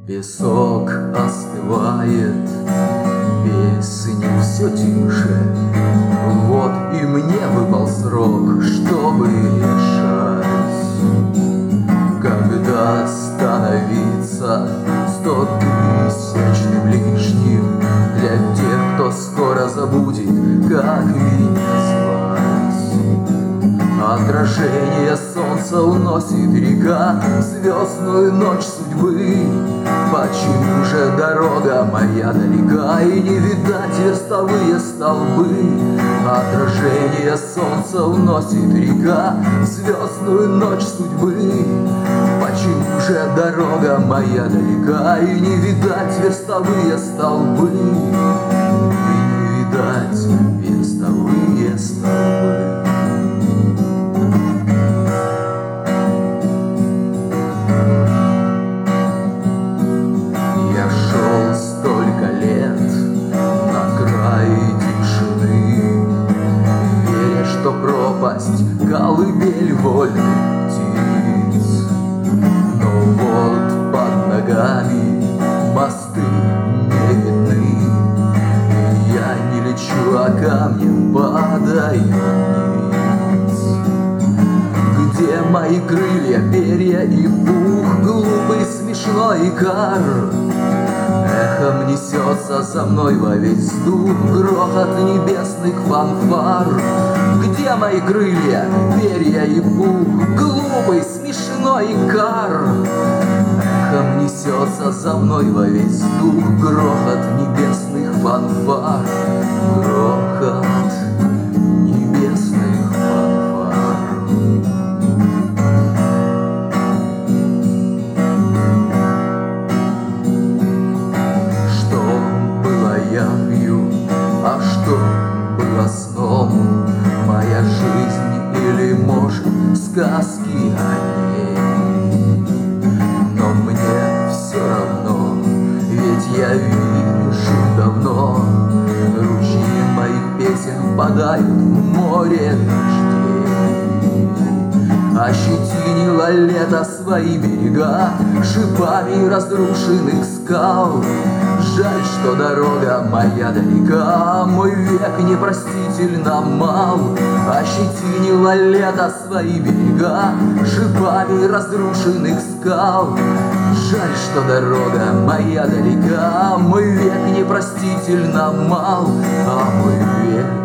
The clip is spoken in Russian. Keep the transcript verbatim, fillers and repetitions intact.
Песок остывает, песни все тише. Вот и мне выпал срок, чтобы решать, когда остановиться стотысячным лишним для тех, кто скоро забудет, как меня звать. Отражение солнца уносит река в звездную ночь судьбы. Почему же дорога моя далека и не видать верстовые столбы? Отражение солнца уносит река в звездную ночь судьбы. Почему же дорога моя далека и не видать верстовые столбы? И не видать верстовые столбы. Столько лет на крае тишины, веря, что пропасть — колыбель вольных птиц. Но вот под ногами мосты не видны, и я не лечу, а камнем падаю вниз. Где мои крылья, перья и пух, глупый, смешной икар? Эхом несется за мной во весь дух грохот небесных фанфар. Где мои крылья, перья и пух, глупый, смешной икар? Эхом несется за мной во весь дух грохот небесных фанфар. Грохот небесных фанфар. Явью, а что было сном? Моя жизнь или, может, сказки о ней? Но мне все равно, ведь я вижу давно ручьи моих песен впадают в море дождей. Ощетинило лето свои берега шипами разрушенных скал. Жаль, что дорога моя далека, мой век непростительно мал. Ощетинило лето свои берега шипами разрушенных скал. Жаль, что дорога моя далека, мой век непростительно мал, а мой век